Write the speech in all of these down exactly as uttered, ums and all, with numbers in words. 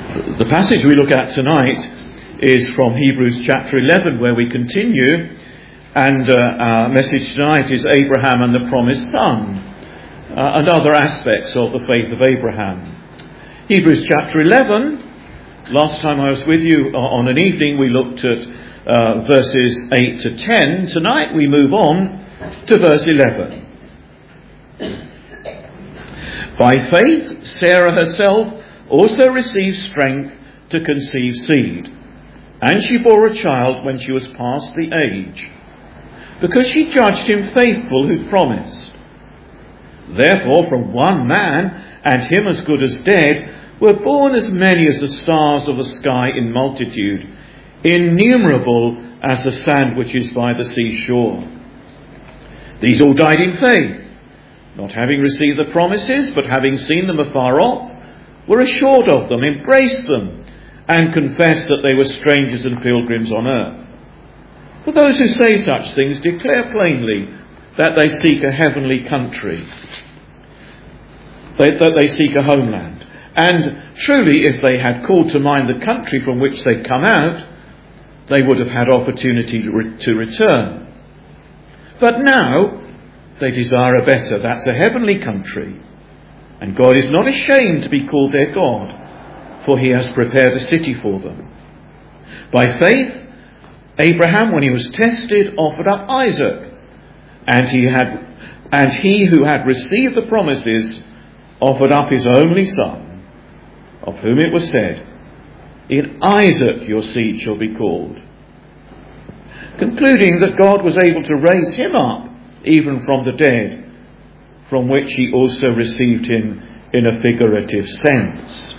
The passage we look at tonight is from Hebrews chapter eleven, where we continue, and uh, our message tonight is Abraham and the promised son, uh, and other aspects of the faith of Abraham. Hebrews chapter eleven, last time I was with you on an evening we looked at uh, verses eight to ten. Tonight we move on to verse eleven. By faith, Sarah herself also received strength to conceive seed, and she bore a child when she was past the age, because she judged him faithful who promised. Therefore, from one man, and him as good as dead, were born as many as the stars of the sky in multitude, innumerable as the sand which is by the seashore. These all died in faith, not having received the promises, but having seen them afar off, were assured of them, embraced them, and confessed that they were strangers and pilgrims on earth. For those who say such things declare plainly that they seek a heavenly country, they, that they seek a homeland. And truly, if they had called to mind the country from which they'd come out, they would have had opportunity to, re- to return. But now they desire a better, that's a heavenly country. And God is not ashamed to be called their God, for he has prepared a city for them. By faith, Abraham, when he was tested, offered up Isaac, and he had, and he who had received the promises offered up his only son, of whom it was said, "In Isaac your seed shall be called," concluding that God was able to raise him up even from the dead, from which he also received him in a figurative sense.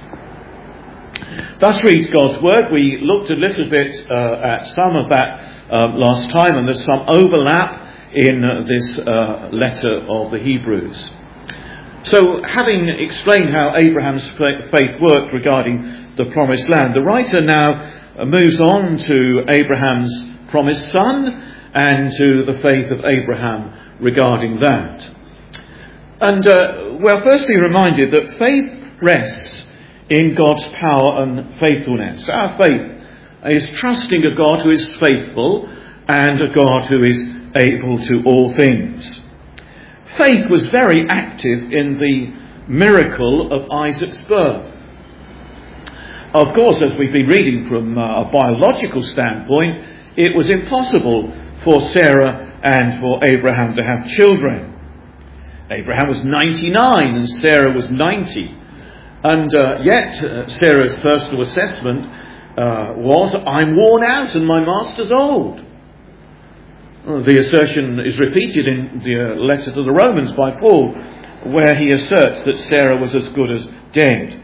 Thus reads God's word. We looked a little bit uh, at some of that uh, last time, and there's some overlap in uh, this uh, letter of the Hebrews. So, having explained how Abraham's faith worked regarding the promised land, the writer now moves on to Abraham's promised son and to the faith of Abraham regarding that. And uh, we're firstly reminded that faith rests in God's power and faithfulness. Our faith is trusting a God who is faithful and a God who is able to all things. Faith was very active in the miracle of Isaac's birth. Of course, as we've been reading from a biological standpoint, it was impossible for Sarah and for Abraham to have children. Abraham was ninety-nine and Sarah was ninety. And uh, yet uh, Sarah's personal assessment uh, was, "I'm worn out and my master's old." Well, the assertion is repeated in the uh, letter to the Romans by Paul, where he asserts that Sarah was as good as dead.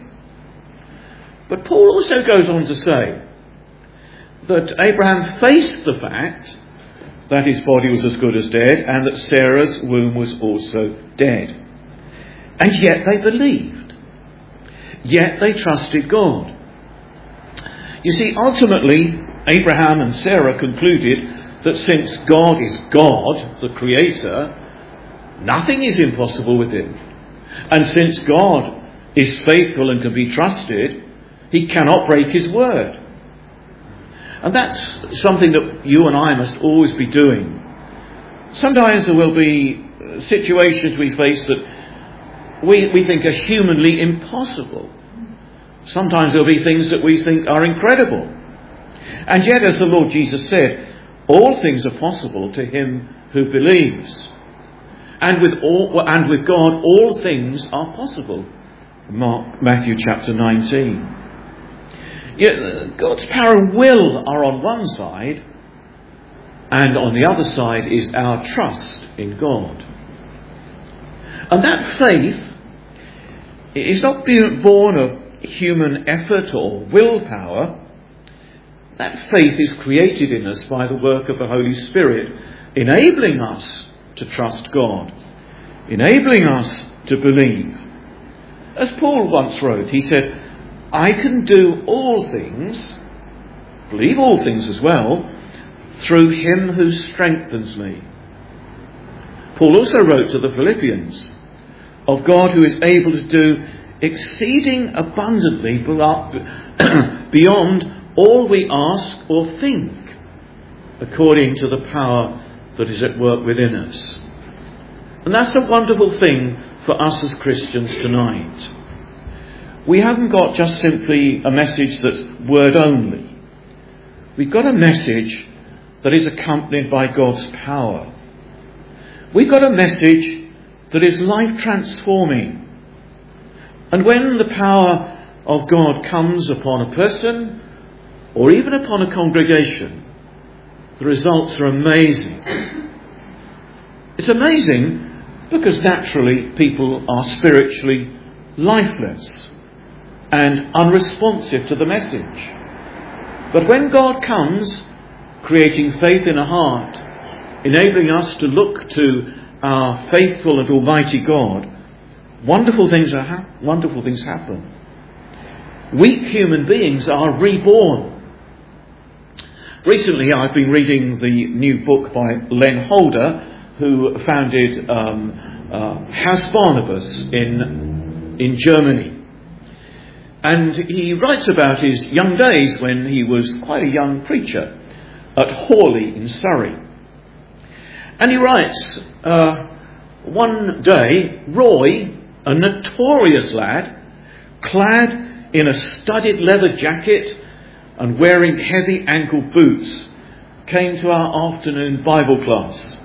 But Paul also goes on to say that Abraham faced the fact that his body was as good as dead, and that Sarah's womb was also dead. And yet they believed. Yet they trusted God. You see, ultimately, Abraham and Sarah concluded that since God is God, the Creator, nothing is impossible with him. And since God is faithful and can be trusted, he cannot break his word. And that's something that you and I must always be doing. Sometimes there will be situations we face that we, we think are humanly impossible. Sometimes there will be things that we think are incredible. And yet, as the Lord Jesus said, all things are possible to him who believes. And with all, and with God, all things are possible. Mark, Matthew chapter nineteen. Yet God's power and will are on one side, and on the other side is our trust in God. And that faith is not born of human effort or willpower. That faith is created in us by the work of the Holy Spirit, enabling us to trust God, enabling us to believe. As Paul once wrote, he said, "I can do all things, believe all things as well, through him who strengthens me." Paul also wrote to the Philippians of God who is able to do exceeding abundantly beyond all we ask or think, according to the power that is at work within us. And that's a wonderful thing for us as Christians tonight. We haven't got just simply a message that's word only. We've got a message that is accompanied by God's power. We've got a message that is life transforming. And when the power of God comes upon a person, or even upon a congregation, the results are amazing. It's amazing because naturally people are spiritually lifeless and unresponsive to the message. But when God comes, creating faith in a heart, enabling us to look to our faithful and almighty God, wonderful things are ha- wonderful things happen. Weak human beings are reborn. Recently I've been reading the new book by Len Holder, who founded um, uh, House Barnabas in, in Germany. And he writes about his young days when he was quite a young preacher at Hawley in Surrey. And he writes, uh, one day, Roy, a notorious lad, clad in a studded leather jacket and wearing heavy ankle boots, came to our afternoon Bible class.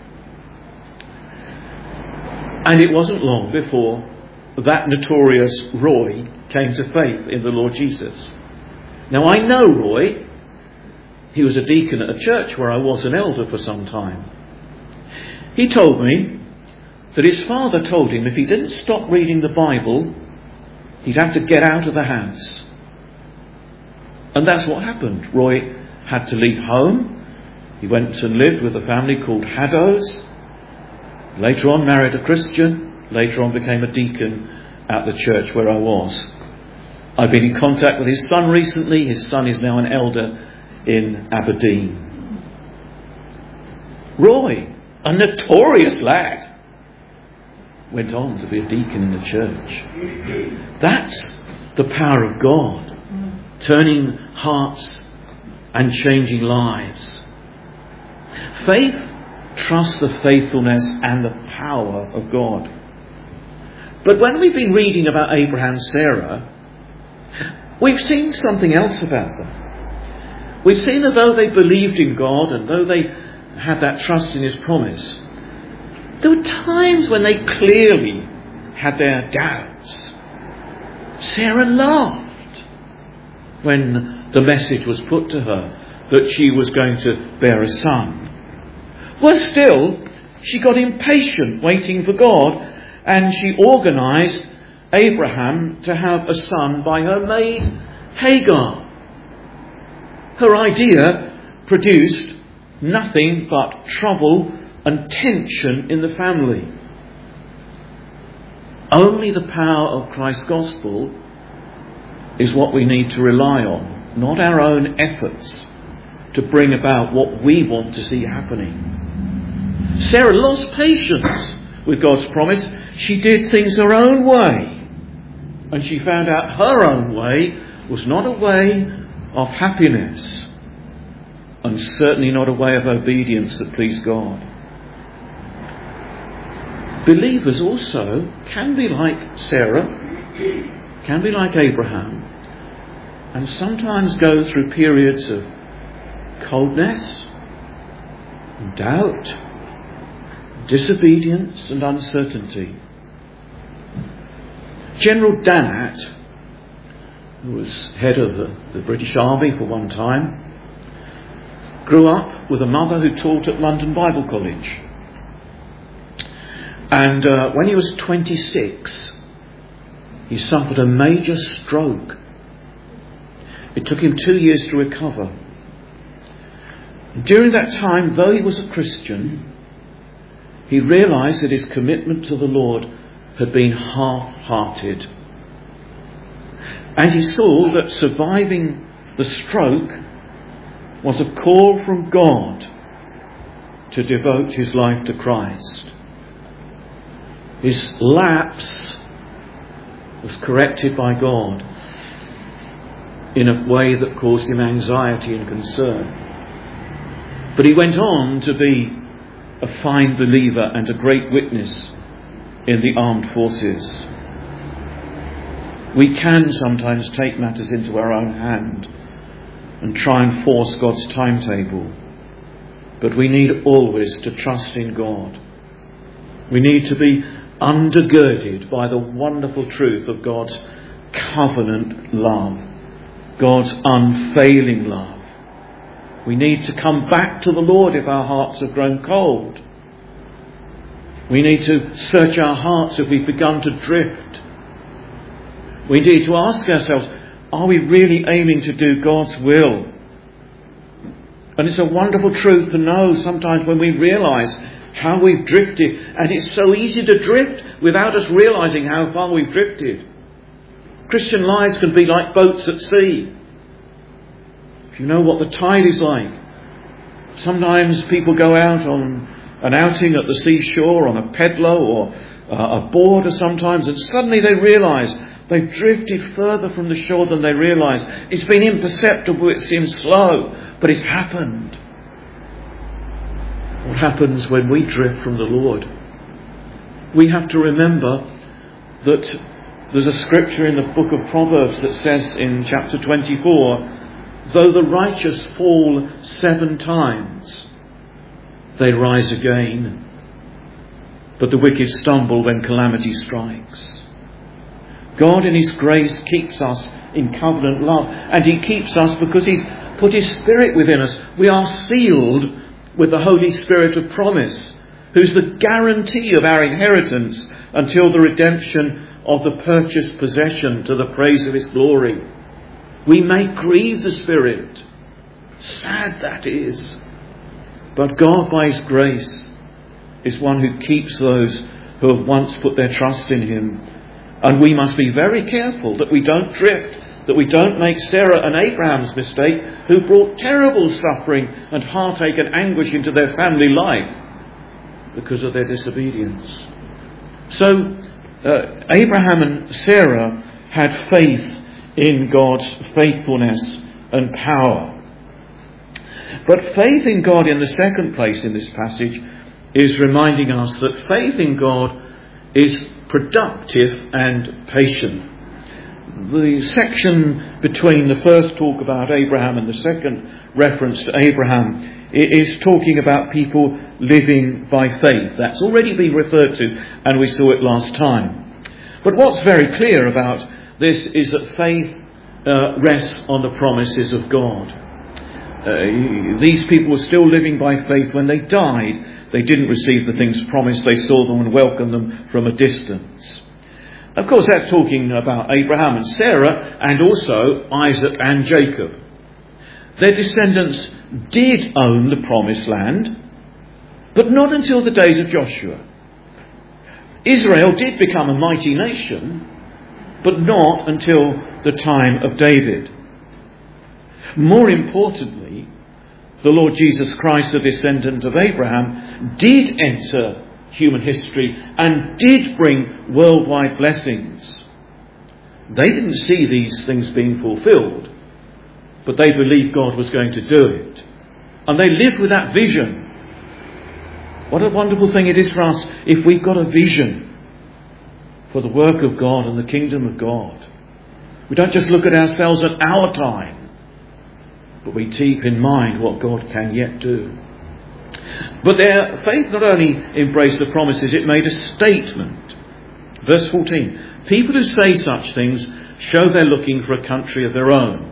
And it wasn't long before that notorious Roy came to faith in the Lord Jesus. Now I know Roy. He was a deacon at a church where I was an elder for some time. He told me that his father told him if he didn't stop reading the Bible, he'd have to get out of the house. And that's what happened. Roy had to leave home. He went and lived with a family called Haddows. Later on married a Christian. Later on became a deacon at the church where I was. I've been in contact with his son recently. His son is now an elder in Aberdeen. Roy, a notorious lad, went on to be a deacon in the church. That's the power of God, turning hearts and changing lives. Faith trusts the faithfulness and the power of God. But when we've been reading about Abraham and Sarah, we've seen something else about them. We've seen that though they believed in God and though they had that trust in his promise, there were times when they clearly had their doubts. Sarah laughed when the message was put to her that she was going to bear a son. Worse still, she got impatient waiting for God, and she organised Abraham to have a son by her maid Hagar. Her idea produced nothing but trouble and tension in the family. Only the power of Christ's gospel is what we need to rely on, not our own efforts to bring about what we want to see happening. Sarah lost patience with God's promise. She did things her own way, and she found out her own way was not a way of happiness, and certainly not a way of obedience that pleased God. Believers also can be like Sarah, can be like Abraham, and sometimes go through periods of coldness, doubt, disobedience and uncertainty. General Dannatt, who was head of the, the British Army for one time, grew up with a mother who taught at London Bible College. And uh, when he was twenty-six, he suffered a major stroke. It took him two years to recover. During that time, though he was a Christian, he realised that his commitment to the Lord had been half-hearted. And he saw that surviving the stroke was a call from God to devote his life to Christ. His lapse was corrected by God in a way that caused him anxiety and concern. But he went on to be a fine believer and a great witness in the armed forces. We can sometimes take matters into our own hand and try and force God's timetable. But we need always to trust in God. We need to be undergirded by the wonderful truth of God's covenant love, God's unfailing love. We need to come back to the Lord if our hearts have grown cold. We need to search our hearts if we've begun to drift. We need to ask ourselves, are we really aiming to do God's will? And it's a wonderful truth to know sometimes when we realise how we've drifted. And it's so easy to drift without us realising how far we've drifted. Christian lives can be like boats at sea. If you know what the tide is like. Sometimes people go out on an outing at the seashore on a pedalo or uh, a board or sometimes, and suddenly they realise they've drifted further from the shore than they realise. It's been imperceptible, it seems slow, but it's happened. What happens when we drift from the Lord? We have to remember that there's a scripture in the book of Proverbs that says in chapter twenty-four, though the righteous fall seven times, they rise again. But the wicked stumble when calamity strikes. God in his grace keeps us in covenant love. And he keeps us because he's put his Spirit within us. We are sealed with the Holy Spirit of promise, who's the guarantee of our inheritance until the redemption of the purchased possession to the praise of his glory. We may grieve the Spirit. Sad that is. But God, by his grace, is one who keeps those who have once put their trust in him. And we must be very careful that we don't drift, that we don't make Sarah and Abraham's mistake, who brought terrible suffering and heartache and anguish into their family life because of their disobedience. So, uh, Abraham and Sarah had faith in God's faithfulness and power. But faith in God in the second place in this passage is reminding us that faith in God is productive and patient. The section between the first talk about Abraham and the second reference to Abraham is talking about people living by faith. That's already been referred to, and we saw it last time. But what's very clear about this is that faith uh, rests on the promises of God. Uh, these people were still living by faith when they died. They didn't receive the things promised. They saw them and welcomed them from a distance. Of course, that's talking about Abraham and Sarah and also Isaac and Jacob. Their descendants did own the promised land, but not until the days of Joshua. Israel did become a mighty nation, but not until the time of David. More importantly, the Lord Jesus Christ, a descendant of Abraham, did enter human history and did bring worldwide blessings. They didn't see these things being fulfilled, but they believed God was going to do it. And they lived with that vision. What a wonderful thing it is for us if we've got a vision for the work of God and the kingdom of God. We don't just look at ourselves at our time, but we keep in mind what God can yet do. But their faith not only embraced the promises, it made a statement. Verse fourteen. People who say such things show they're looking for a country of their own.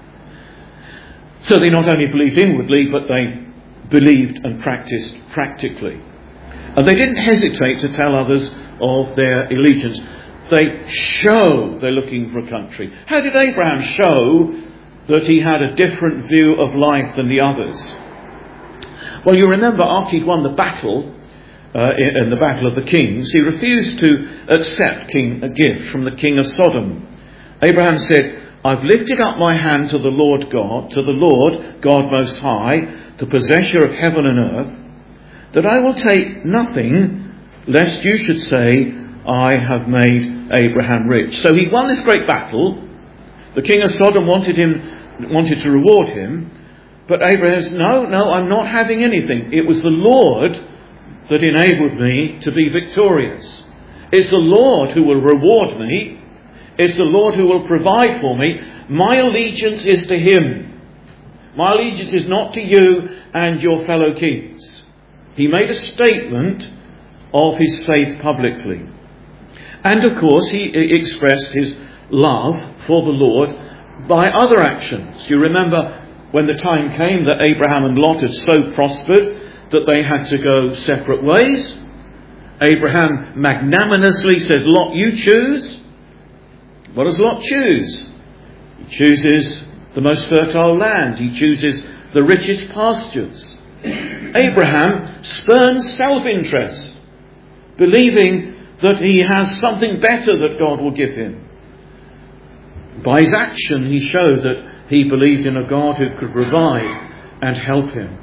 So they not only believed inwardly, but they believed and practiced practically. And they didn't hesitate to tell others of their allegiance. They show they're looking for a country. How did Abraham show that he had a different view of life than the others? Well, you remember after he'd won the battle, uh, in, in the Battle of the Kings, he refused to accept king, a gift from the king of Sodom. Abraham said, I've lifted up my hand to the Lord God, to the Lord, God Most High, the possessor of heaven and earth, that I will take nothing, lest you should say, I have made Abraham rich. So he won this great battle. The king of Sodom wanted him, wanted to reward him. But Abraham says, no, no, I'm not having anything. It was the Lord that enabled me to be victorious. It's the Lord who will reward me. It's the Lord who will provide for me. My allegiance is to him. My allegiance is not to you and your fellow kings. He made a statement of his faith publicly. And of course he expressed his love for the Lord by other actions. You remember when the time came that Abraham and Lot had so prospered that they had to go separate ways. Abraham magnanimously said, Lot, you choose. What does Lot choose? He chooses the most fertile land. He chooses the richest pastures. Abraham spurns self-interest, believing that he has something better that God will give him. By his action, he showed that he believed in a God who could provide and help him.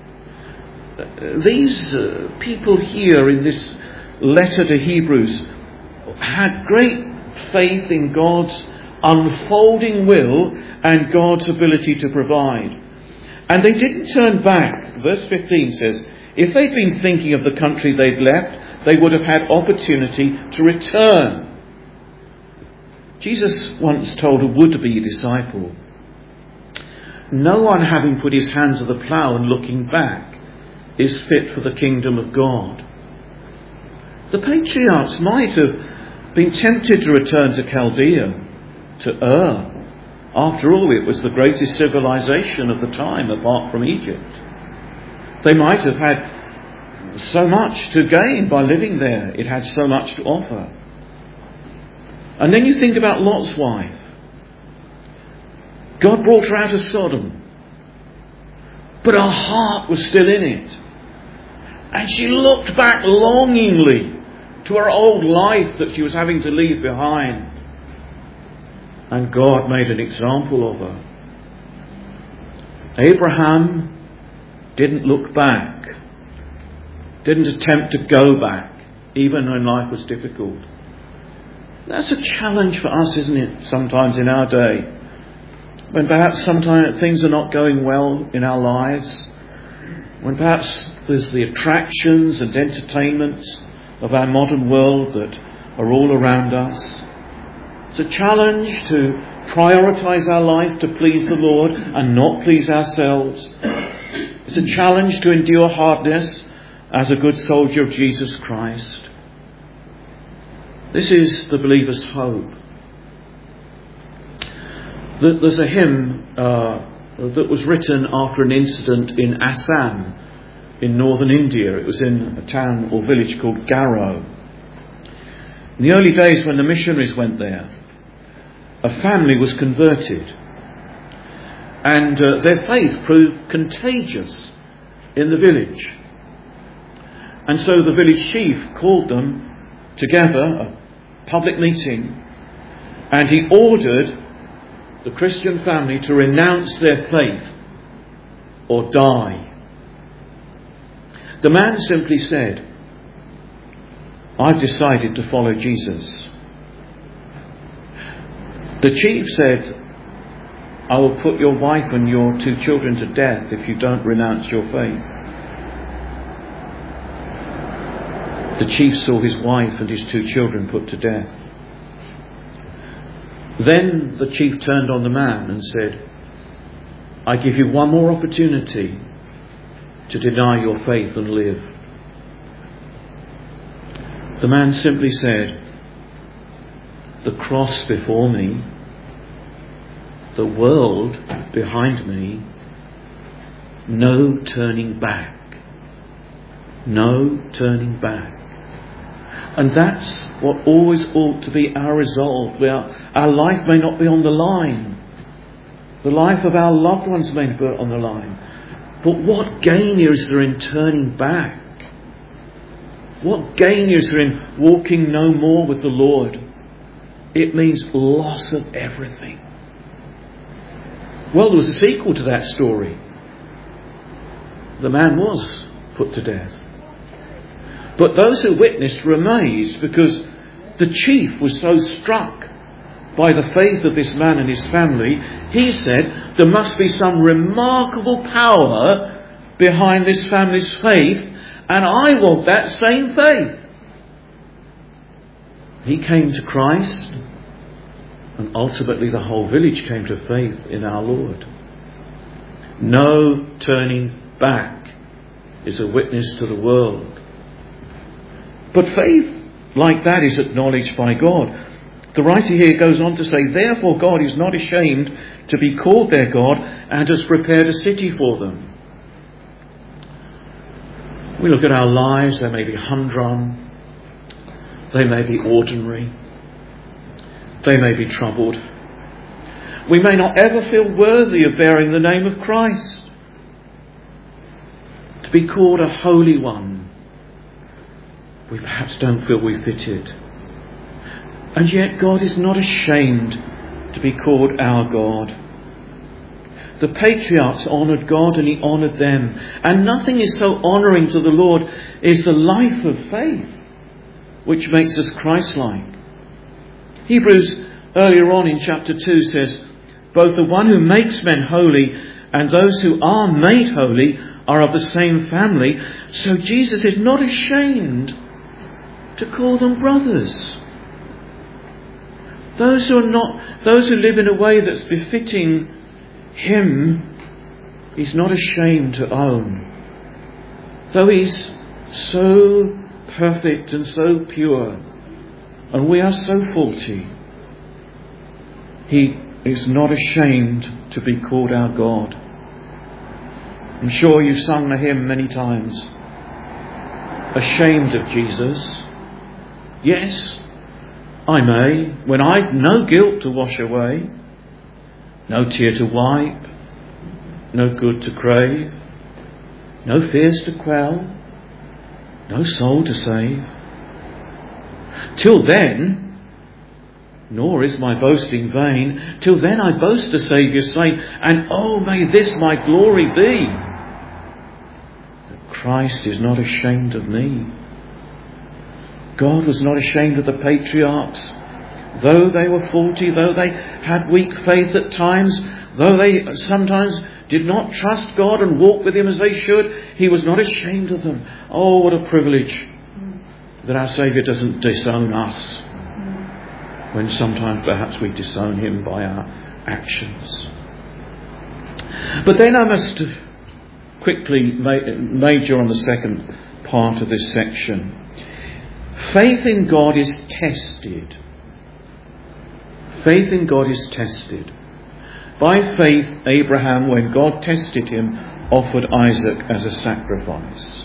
These uh, people here in this letter to Hebrews had great faith in God's unfolding will and God's ability to provide. And they didn't turn back. Verse fifteen says, if they'd been thinking of the country they'd left, they would have had opportunity to return. Jesus once told a would-be disciple, no one having put his hand to the plough and looking back is fit for the kingdom of God. The patriarchs might have been tempted to return to Chaldea, to Ur. After all, it was the greatest civilization of the time apart from Egypt. They might have had so much to gain by living there. It had so much to offer. And then you think about Lot's wife. God brought her out of Sodom, but her heart was still in it. And she looked back longingly to her old life that she was having to leave behind. And God made an example of her. Abraham didn't look back, didn't attempt to go back, even when life was difficult. That's a challenge for us, isn't it, sometimes in our day? When perhaps sometimes things are not going well in our lives, when perhaps there's the attractions and entertainments of our modern world that are all around us. It's a challenge to prioritise our life to please the Lord and not please ourselves. It's a challenge to endure hardness as a good soldier of Jesus Christ. This is the believer's hope. There's a hymn uh, that was written after an incident in Assam in northern India. It was in a town or village called Garo. In the early days when the missionaries went there, a family was converted, and uh, their faith proved contagious in the village. And so the village chief called them together, a public meeting, and he ordered the Christian family to renounce their faith or die. The man simply said, I've decided to follow Jesus. The chief said, I will put your wife and your two children to death if you don't renounce your faith. The chief saw his wife and his two children put to death. Then the chief turned on the man and said, I give you one more opportunity to deny your faith and live. The man simply said, the cross before me, the world behind me, no turning back. No turning back. And that's what always ought to be our resolve. We are, our life may not be on the line. The life of our loved ones may be on the line. But what gain is there in turning back? What gain is there in walking no more with the Lord? It means loss of everything. Well, there was a sequel to that story. The man was put to death. But those who witnessed were amazed, because the chief was so struck by the faith of this man and his family, he said, there must be some remarkable power behind this family's faith, and I want that same faith. He came to Christ, and ultimately the whole village came to faith in our Lord. No turning back is a witness to the world. But faith like that is acknowledged by God. The writer here goes on to say, therefore God is not ashamed to be called their God and has prepared a city for them. We look at our lives, they may be humdrum, they may be ordinary, they may be troubled. We may not ever feel worthy of bearing the name of Christ. To be called a holy one, we perhaps don't feel we fit it. And yet God is not ashamed to be called our God. The patriarchs honoured God and he honoured them. And nothing is so honouring to the Lord as the life of faith, which makes us Christ-like. Hebrews earlier on in chapter two says, both the one who makes men holy and those who are made holy are of the same family. So Jesus is not ashamed to call them brothers. Those who are not, those who live in a way that's befitting him, he's not ashamed to own. Though he's so perfect and so pure, and we are so faulty, he is not ashamed to be called our God. I'm sure you've sung the hymn many times. Ashamed of Jesus. Yes, I may, when I've no guilt to wash away, no tear to wipe, no good to crave, no fears to quell, no soul to save. Till then, nor is my boasting vain, till then I boast a Saviour slain, and oh, may this my glory be, that Christ is not ashamed of me. God was not ashamed of the patriarchs, though they were faulty, though they had weak faith at times, though they sometimes did not trust God and walk with him as they should. He was not ashamed of them. Oh, what a privilege that our Saviour doesn't disown us when sometimes perhaps we disown him by our actions. But then I must quickly major on the second part of this section. Faith in God is tested. Faith in God is tested. By faith, Abraham, when God tested him, offered Isaac as a sacrifice.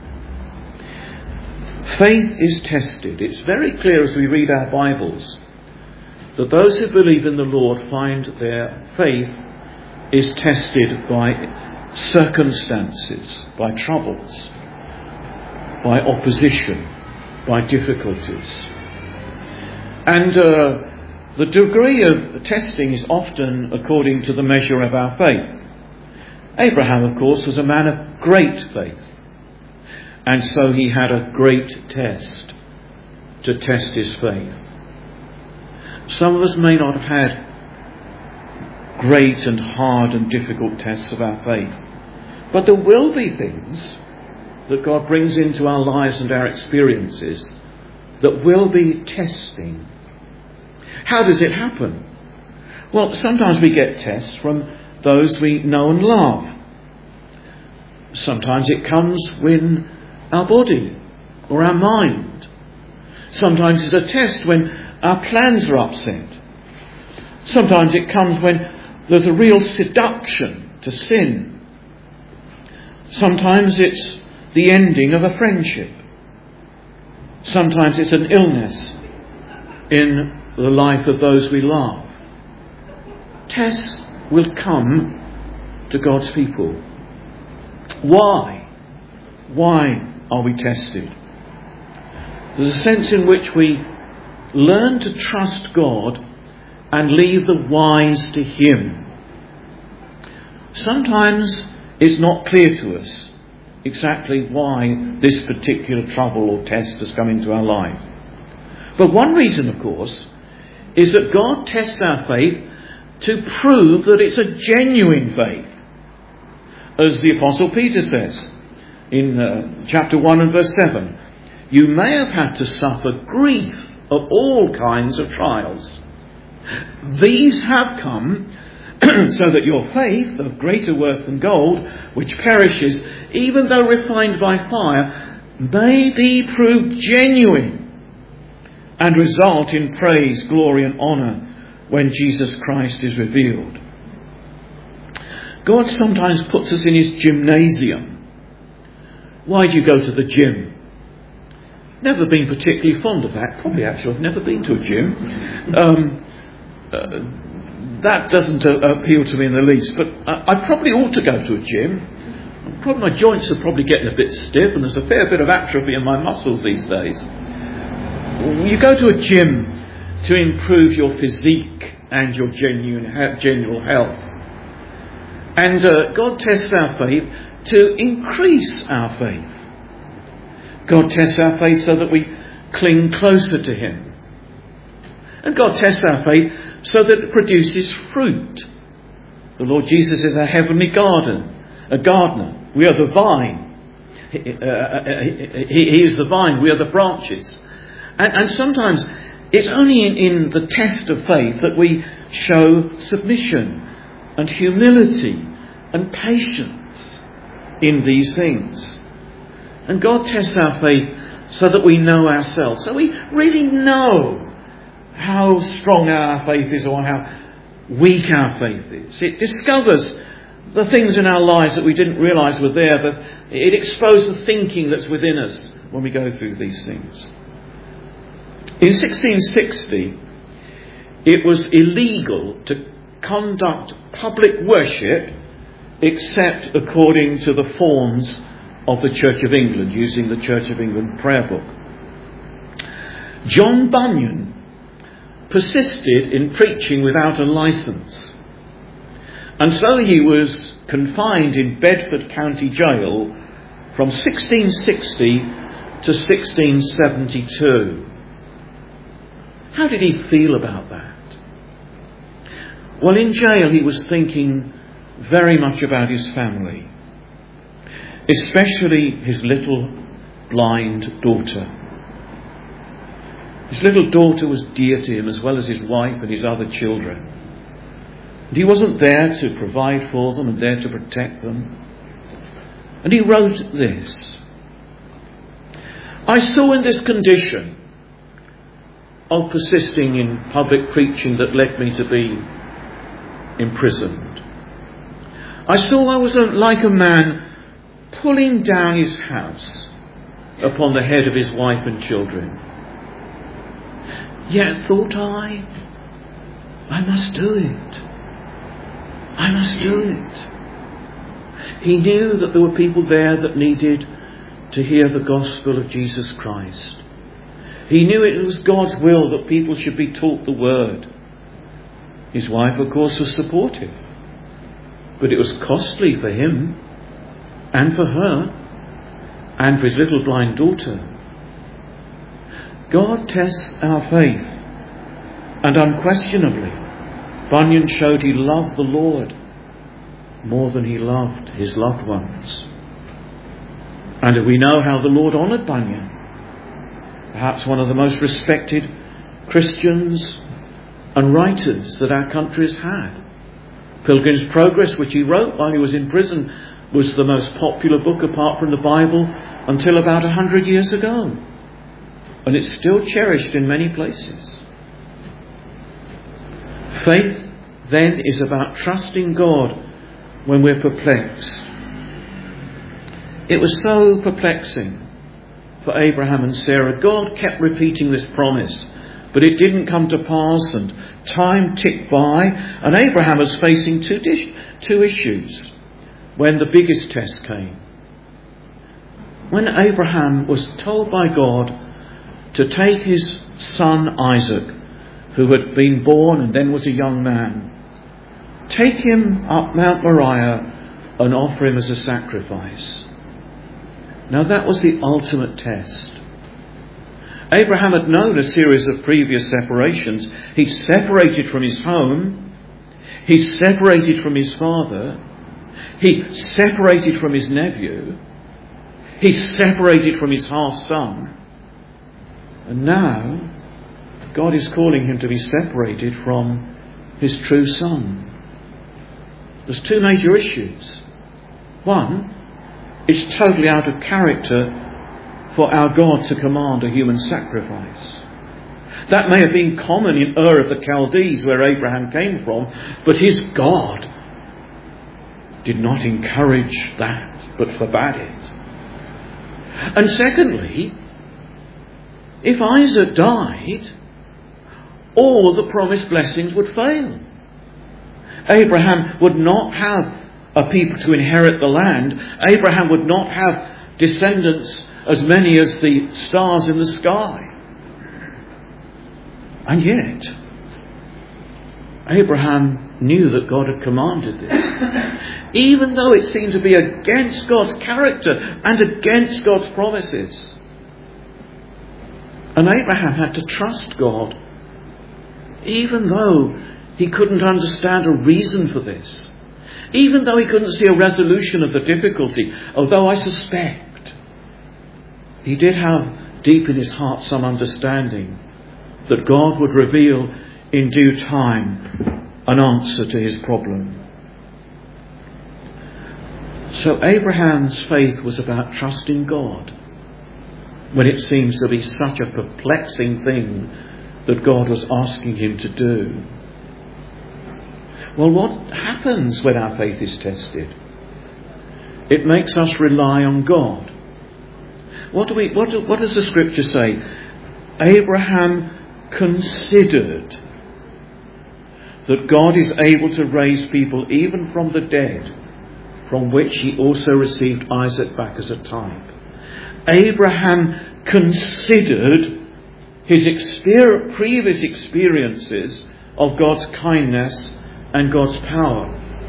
Faith is tested. It's very clear as we read our Bibles that those who believe in the Lord find their faith is tested by circumstances, by troubles, by opposition, by difficulties. And uh, the degree of testing is often according to the measure of our faith. Abraham, of course, was a man of great faith. And so he had a great test to test his faith. Some of us may not have had great and hard and difficult tests of our faith. But there will be things that God brings into our lives and our experiences that will be testing. How does it happen? Well, sometimes we get tests from those we know and love. Sometimes it comes when our body or our mind. Sometimes it's a test when our plans are upset. Sometimes it comes when there's a real seduction to sin. Sometimes it's the ending of a friendship. Sometimes it's an illness in the life of those we love. Tests will come to God's people. Why? Why are we tested? There's a sense in which we learn to trust God and leave the whys to him. Sometimes it's not clear to us exactly why this particular trouble or test has come into our life. But one reason, of course, is that God tests our faith to prove that it's a genuine faith. As the Apostle Peter says in uh, chapter one and verse seven, you may have had to suffer grief of all kinds of trials. These have come so that your faith, of greater worth than gold, which perishes, even though refined by fire, may be proved genuine and result in praise, glory and honour when Jesus Christ is revealed. God sometimes puts us in his gymnasium. Why do you go to the gym? Never been particularly fond of that. Probably actually I've never been to a gym. Um, uh, that doesn't uh, appeal to me in the least. But I, I probably ought to go to a gym. Probably my joints are probably getting a bit stiff, and there's a fair bit of atrophy in my muscles these days. You go to a gym to improve your physique and your genuine general health. And uh, God tests our faith to increase our faith. God tests our faith so that we cling closer to him. And God tests our faith so that it produces fruit. The Lord Jesus is a heavenly garden, a gardener. We are the vine. He, uh, he, he is the vine. We are the branches. And, and sometimes it's only in, in the test of faith that we show submission and humility and patience in these things. And God tests our faith so that we know ourselves. So we really know how strong our faith is or how weak our faith is. It discovers the things in our lives that we didn't realise were there. That it exposes the thinking that's within us when we go through these things. In sixteen sixty, it was illegal to conduct public worship except according to the forms of the Church of England, using the Church of England prayer book. John Bunyan persisted in preaching without a licence, and so he was confined in Bedford County Jail from sixteen sixty to sixteen seventy-two. How did he feel about that? Well, in jail he was thinking very much about his family, especially his little blind daughter. His little daughter was dear to him, as well as his wife and his other children. And he wasn't there to provide for them and there to protect them. And he wrote this: I saw in this condition of persisting in public preaching that led me to be imprisoned, I saw I was like a man pulling down his house upon the head of his wife and children. Yet thought I, I must do it. I must do it. He knew that there were people there that needed to hear the gospel of Jesus Christ. He knew it was God's will that people should be taught the word. His wife, of course, was supportive. But it was costly for him and for her and for his little blind daughter. God tests our faith. And unquestionably, Bunyan showed he loved the Lord more than he loved his loved ones. And we know how the Lord honoured Bunyan. Perhaps one of the most respected Christians and writers that our country has had. Pilgrim's Progress, which he wrote while he was in prison, was the most popular book apart from the Bible until about a hundred years ago. And it's still cherished in many places. Faith, then, is about trusting God when we're perplexed. It was so perplexing for Abraham and Sarah. God kept repeating this promise, but it didn't come to pass, and time ticked by, and Abraham was facing two, dish, two issues when the biggest test came. When Abraham was told by God to take his son Isaac, who had been born and then was a young man, take him up Mount Moriah and offer him as a sacrifice. Now that was the ultimate test. Abraham had known a series of previous separations. He separated from his home. He separated from his father. He separated from his nephew. He separated from his half-son. And now, God is calling him to be separated from his true son. There's two major issues. One, it's totally out of character for our God to command a human sacrifice. That may have been common in Ur of the Chaldees, where Abraham came from, but his God did not encourage that, but forbade it. And secondly, if Isaac died, all the promised blessings would fail. Abraham would not have a people to inherit the land. Abraham would not have descendants as many as the stars in the sky. And yet, Abraham knew that God had commanded this, even though it seemed to be against God's character and against God's promises. And Abraham had to trust God, even though he couldn't understand a reason for this, even though he couldn't see a resolution of the difficulty, although I suspect he did have deep in his heart some understanding that God would reveal in due time an answer to his problem. So Abraham's faith was about trusting God when it seems to be such a perplexing thing that God was asking him to do. Well, what happens when our faith is tested? It makes us rely on God. What do we? What, do, what does the Scripture say? Abraham considered that God is able to raise people even from the dead, from which he also received Isaac back as a type. Abraham considered his exper- previous experiences of God's kindness and God's power.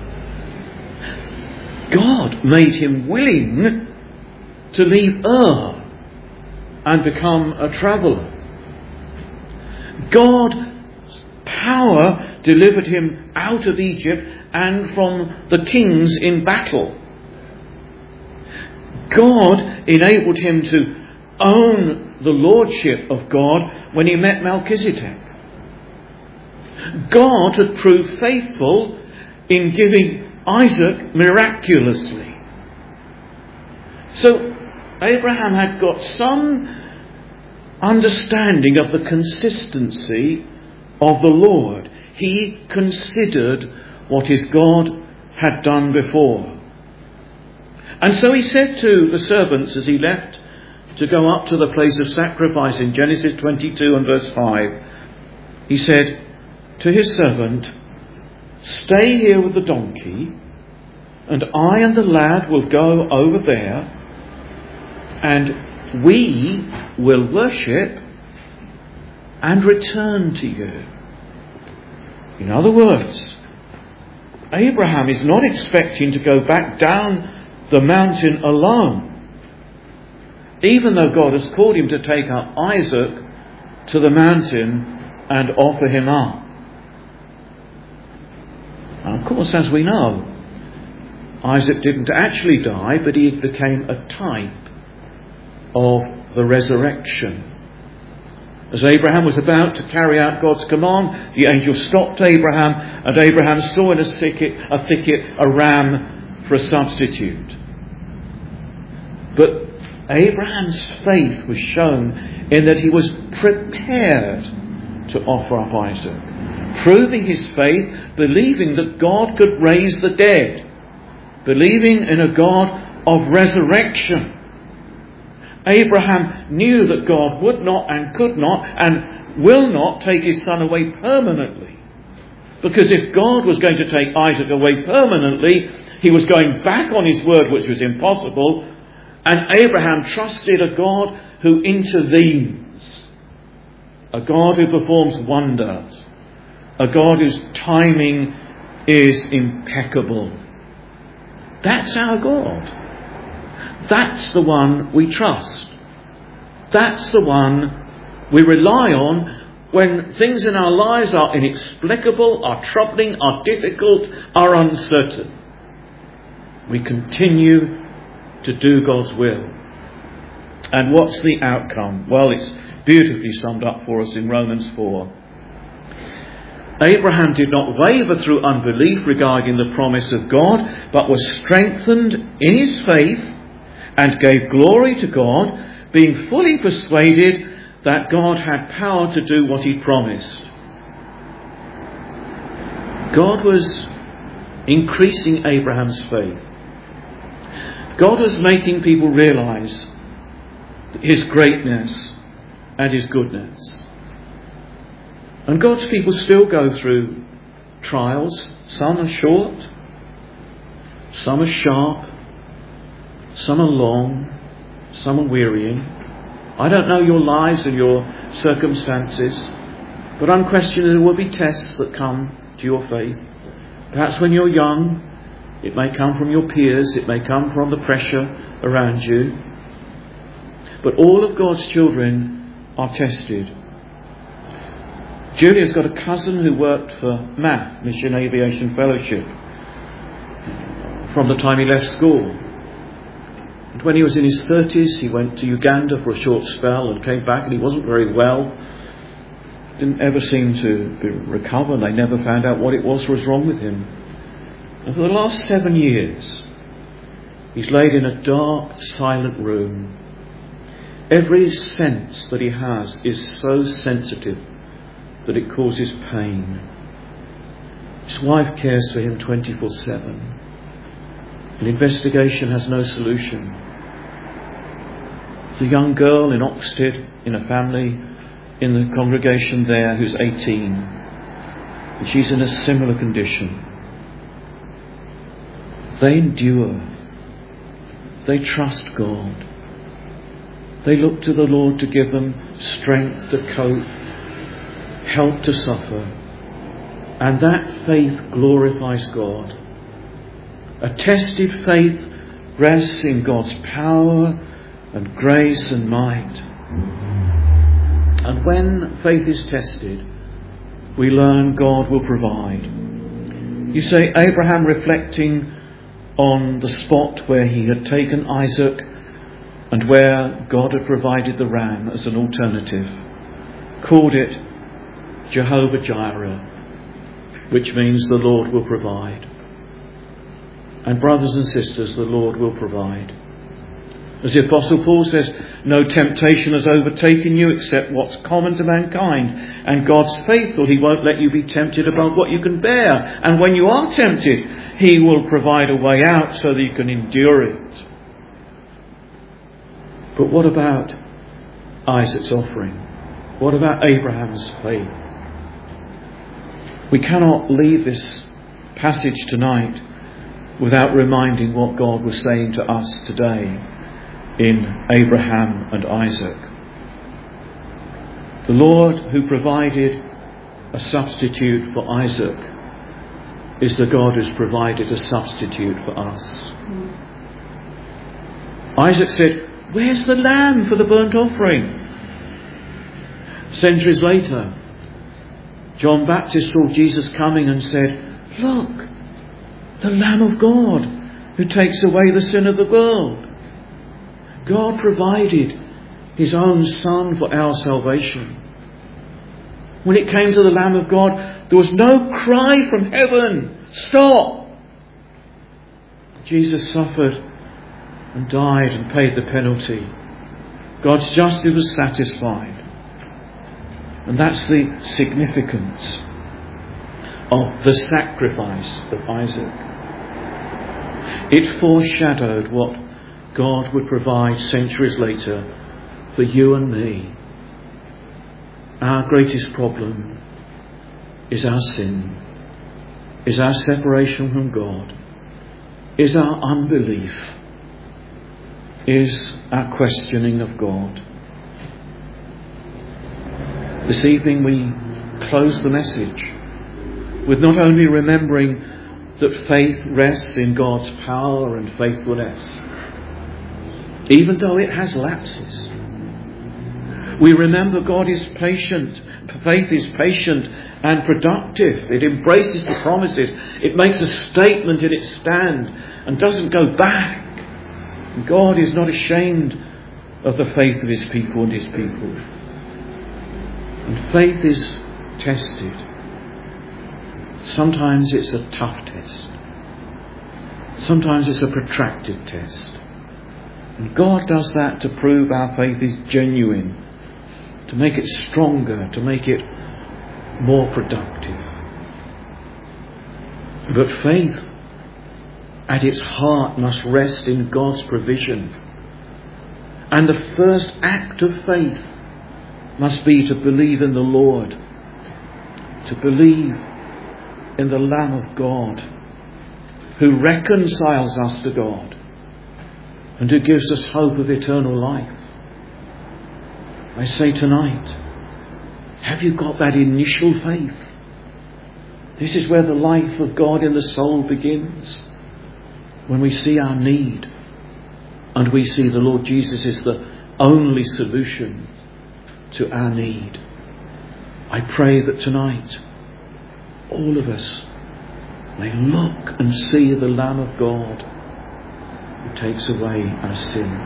God made him willing to leave Ur and become a traveller. God's power delivered him out of Egypt and from the kings in battle. God enabled him to own the lordship of God when he met Melchizedek. God had proved faithful in giving Isaac miraculously. So Abraham had got some understanding of the consistency of the Lord. He considered what his God had done before. And so he said to the servants as he left to go up to the place of sacrifice in Genesis twenty-two and verse five, he said to his servant, "Stay here with the donkey, and I and the lad will go over there, and we will worship and return to you." In other words, Abraham is not expecting to go back down the mountain alone, even though God has called him to take up Isaac to the mountain and offer him up. And of course, as we know, Isaac didn't actually die, but he became a type of the resurrection. As Abraham was about to carry out God's command, the angel stopped Abraham, and Abraham saw in a thicket a, thicket, a ram for a substitute. But Abraham's faith was shown in that he was prepared to offer up Isaac, proving his faith, believing that God could raise the dead, believing in a God of resurrection. Abraham knew that God would not and could not and will not take his son away permanently. Because if God was going to take Isaac away permanently, he was going back on his word, which was impossible. And Abraham trusted a God who intervenes, a God who performs wonders, a God whose timing is impeccable. That's our God. That's the one we trust. That's the one We rely on when things in our lives are inexplicable, are troubling, are difficult, are uncertain. We continue to do God's will. And what's the outcome? Well, it's beautifully summed up for us in Romans four. Abraham did not waver through unbelief regarding the promise of God, but was strengthened in his faith and gave glory to God, being fully persuaded that God had power to do what he promised. God was increasing Abraham's faith. God was making people realise his greatness and his goodness. And God's people still go through trials. Some are short, some are sharp, some are long, some are wearying. I don't know your lives and your circumstances, but unquestionably there will be tests that come to your faith. Perhaps when you're young, it may come from your peers, it may come from the pressure around you. But all of God's children are tested. Julia's got a cousin who worked for M A F, Mission Aviation Fellowship, from the time he left school. And when he was in his thirties, he went to Uganda for a short spell and came back, and he wasn't very well. Didn't ever seem to be recover, and they never found out what it was that was wrong with him. And for the last seven years, he's laid in a dark, silent room. Every sense that he has is so sensitive that it causes pain. His wife cares for him twenty-four seven. An investigation has no solution. There's a young girl in Oxted, in a family in the congregation there, who's eighteen. And she's in a similar condition. They endure. They trust God. They look to the Lord to give them strength to cope, help to suffer. And that faith glorifies God. A tested faith rests in God's power and grace and might. And when faith is tested, we learn God will provide. You say, Abraham, reflecting on the spot where he had taken Isaac and where God had provided the ram as an alternative, called it Jehovah Jireh, which means the Lord will provide. And brothers and sisters, the Lord will provide. As the Apostle Paul says, no temptation has overtaken you except what's common to mankind. And God's faithful. He won't let you be tempted above what you can bear. And when you are tempted, He will provide a way out so that you can endure it. But what about Isaac's offering? What about Abraham's faith? We cannot leave this passage tonight without reminding what God was saying to us today in Abraham and Isaac. The Lord who provided a substitute for Isaac is the God who's provided a substitute for us. Isaac said, "Where's the lamb for the burnt offering?" Centuries later, John Baptist saw Jesus coming and said, "Look, the Lamb of God who takes away the sin of the world." God provided His own Son for our salvation. When it came to the Lamb of God, there was no cry from heaven, "Stop!" Jesus suffered and died and paid the penalty. God's justice was satisfied. And that's the significance of the sacrifice of Isaac. It foreshadowed what God would provide centuries later for you and me. Our greatest problem is our sin, is our separation from God, is our unbelief, is our questioning of God. This evening we close the message with not only remembering that faith rests in God's power and faithfulness, even though it has lapses, We remember God is patient. Faith is patient and productive. It embraces the promises. It makes a statement in its stand and doesn't go back. God is not ashamed of the faith of his people and his people. And faith is tested. Sometimes it's a tough test. Sometimes it's a protracted test. And God does that to prove our faith is genuine, to make it stronger, to make it more productive. But faith at its heart must rest in God's provision. And the first act of faith must be to believe in the Lord, to believe in the Lamb of God, who reconciles us to God and who gives us hope of eternal life. I say tonight, have you got that initial faith? This is where the life of God in the soul begins. When we see our need and we see the Lord Jesus is the only solution to our need. I pray that tonight all of us may look and see the Lamb of God who takes away our sin.